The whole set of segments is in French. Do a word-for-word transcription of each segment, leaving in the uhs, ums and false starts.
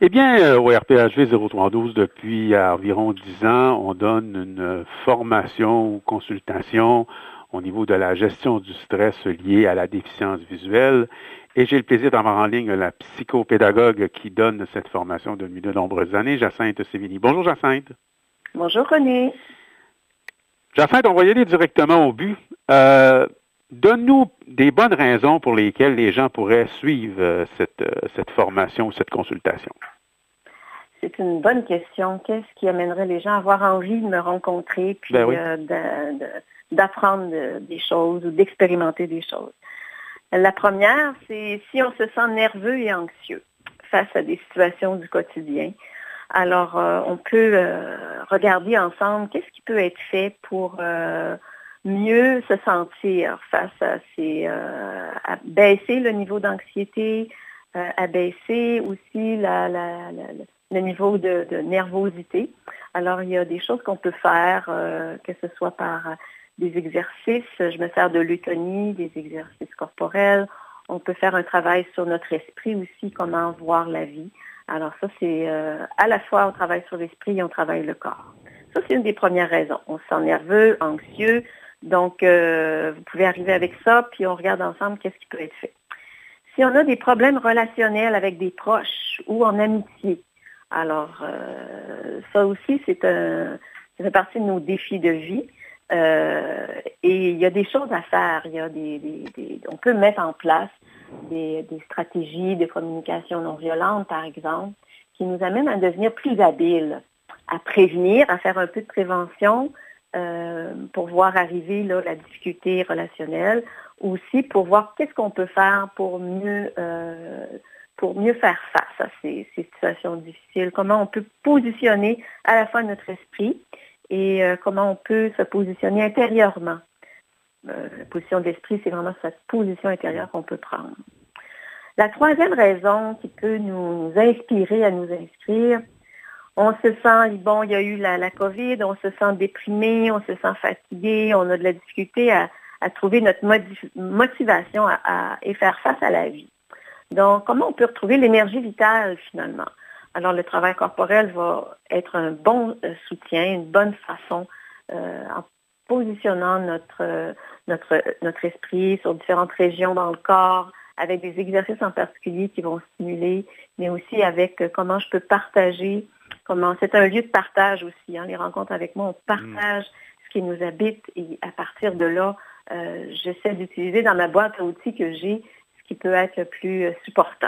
Eh bien, euh, au R P H V zéro trois douze, depuis environ dix ans, on donne une formation ou consultation au niveau de la gestion du stress lié à la déficience visuelle. Et j'ai le plaisir d'avoir en ligne la psychopédagogue qui donne cette formation depuis de nombreuses années, Jacinthe Sévigny. Bonjour, Jacinthe. Bonjour, René. Jacinthe, on va y aller directement au but. Euh, donne-nous des bonnes raisons pour lesquelles les gens pourraient suivre cette, cette formation ou cette consultation. C'est une bonne question. Qu'est-ce qui amènerait les gens à avoir envie de me rencontrer puis ben oui. euh, de, de, d'apprendre de, des choses ou d'expérimenter des choses? La première, c'est si on se sent nerveux et anxieux face à des situations du quotidien. Alors, euh, on peut euh, regarder ensemble qu'est-ce qui peut être fait pour euh, mieux se sentir face à ces... Euh, à baisser le niveau d'anxiété, euh, à baisser aussi la, la, la, le niveau de, de nervosité. Alors, il y a des choses qu'on peut faire, euh, que ce soit par des exercices. Je me sers de l'eutonie, des exercices corporels. On peut faire un travail sur notre esprit aussi, comment voir la vie. Alors ça, c'est euh, à la fois on travaille sur l'esprit et on travaille le corps. Ça, c'est une des premières raisons. On se sent nerveux, anxieux. Donc, euh, vous pouvez arriver avec ça, puis on regarde ensemble qu'est-ce qui peut être fait. Si on a des problèmes relationnels avec des proches ou en amitié, alors euh, ça aussi, c'est un, ça fait partie de nos défis de vie. Euh, et il y a des choses à faire. Il y a des, des, des on peut mettre en place des, des stratégies de communication non violente, par exemple, qui nous amènent à devenir plus habiles, à prévenir, à faire un peu de prévention euh, pour voir arriver là, la difficulté relationnelle, aussi pour voir qu'est-ce qu'on peut faire pour mieux euh, pour mieux faire face à ces, ces situations difficiles, comment on peut positionner à la fois notre esprit et euh, comment on peut se positionner intérieurement. Euh, la position de l'esprit, c'est vraiment cette position intérieure qu'on peut prendre. La troisième raison qui peut nous inspirer à nous inscrire, on se sent, bon, il y a eu la, la COVID, on se sent déprimé, on se sent fatigué, on a de la difficulté à, à trouver notre modif- motivation à, à, et faire face à la vie. Donc, comment on peut retrouver l'énergie vitale finalement? Alors, le travail corporel va être un bon euh, soutien, une bonne façon euh, en positionnant notre, euh, notre, notre esprit sur différentes régions dans le corps, avec des exercices en particulier qui vont stimuler, mais aussi avec euh, comment je peux partager, comment c'est un lieu de partage aussi. Hein, les rencontres avec moi, on partage mmh. ce qui nous habite et à partir de là, euh, j'essaie d'utiliser dans ma boîte à outils que j'ai ce qui peut être le plus euh, supportant.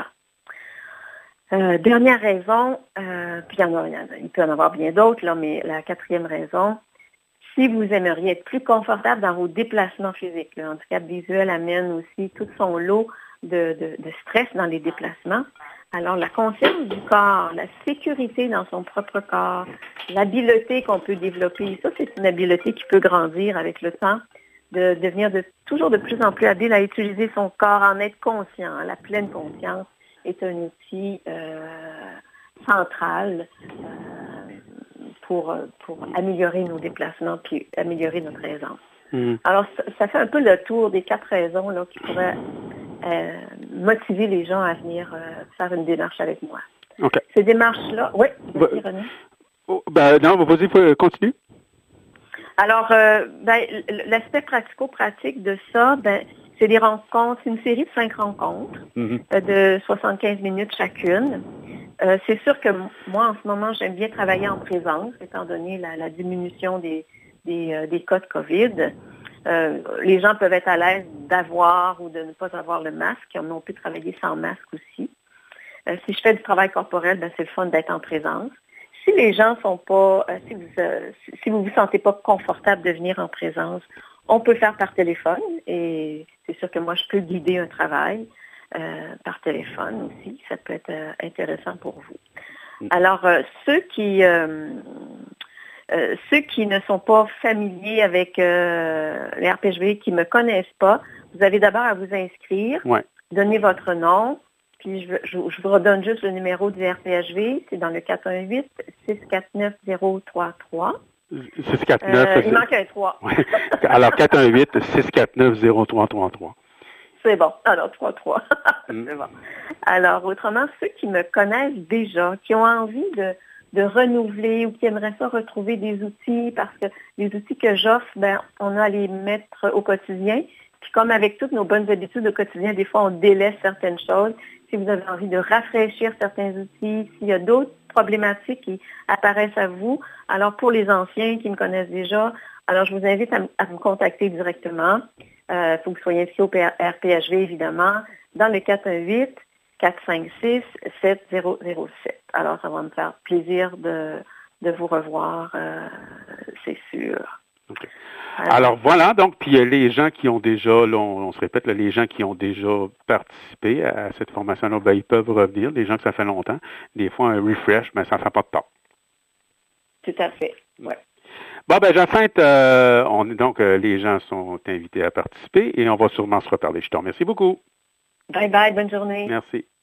Euh, dernière raison, euh, puis il, y en a, il peut y en avoir bien d'autres, là, mais la quatrième raison, si vous aimeriez être plus confortable dans vos déplacements physiques, le handicap visuel amène aussi tout son lot de, de, de stress dans les déplacements. Alors, la conscience du corps, la sécurité dans son propre corps, l'habileté qu'on peut développer, ça, c'est une habileté qui peut grandir avec le temps, de devenir de, toujours de plus en plus habile à utiliser son corps, en être conscient, la pleine conscience est un outil euh, central euh, pour, pour améliorer nos déplacements puis améliorer notre aisance. Mmh. Alors, ça, ça fait un peu le tour des quatre raisons là, qui pourraient euh, motiver les gens à venir euh, faire une démarche avec moi. Okay. Ces démarches-là... Oui, vas-y, René. Oh, ben, non, vas-y, continue. Alors, euh, ben, l'aspect pratico-pratique de ça, ben, c'est des rencontres, c'est une série de cinq rencontres mm-hmm. euh, de soixante-quinze minutes chacune. Euh, c'est sûr que moi, en ce moment, j'aime bien travailler en présence, étant donné la, la diminution des, des, euh, des cas de COVID. Euh, les gens peuvent être à l'aise d'avoir ou de ne pas avoir le masque. On peut travailler sans masque aussi. Euh, si je fais du travail corporel, ben, c'est le fun d'être en présence. Si les gens sont pas, euh, si vous euh, si vous vous sentez pas confortable de venir en présence, on peut faire par téléphone et c'est sûr que moi je peux guider un travail euh, par téléphone aussi. Ça peut être euh, intéressant pour vous. Alors euh, ceux qui euh, euh, ceux qui ne sont pas familiers avec euh, les R P H V, qui me connaissent pas, vous avez d'abord à vous inscrire, ouais. donner votre nom. Puis je, je, je vous redonne juste le numéro du R P H V, c'est dans le quatre un huit, six quatre neuf, zéro trois trois. six quatre neuf. Euh, il manque un trois. Ouais. Alors quatre un huit, six quatre neuf, zéro trois trois trois. C'est bon. Alors, trois trois. Mm. C'est bon. Alors, autrement, ceux qui me connaissent déjà, qui ont envie de, de renouveler ou qui aimeraient ça retrouver des outils, parce que les outils que j'offre, ben, on a à les mettre au quotidien. Puis comme avec toutes nos bonnes habitudes au quotidien, des fois, on délaisse certaines choses. Si vous avez envie de rafraîchir certains outils, s'il y a d'autres problématiques qui apparaissent à vous, alors pour les anciens qui me connaissent déjà, alors je vous invite à, m- à me contacter directement. Il euh, faut que vous soyez inscrit au R P H V, évidemment, dans le quatre un huit, quatre cinq six, sept zéro zéro sept. Alors, ça va me faire plaisir de, de vous revoir, euh, c'est sûr. Okay. Alors voilà, donc, puis les gens qui ont déjà, là, on, on se répète, là, les gens qui ont déjà participé à cette formation-là, ben, ils peuvent revenir. Les gens que ça fait longtemps, des fois, un refresh, mais ça ne fait pas de tort. Tout à fait, oui. Bon, ben, Jacinthe, euh, on, donc, euh, les gens sont invités à participer et on va sûrement se reparler. Je te remercie beaucoup. Bye bye, bonne journée. Merci.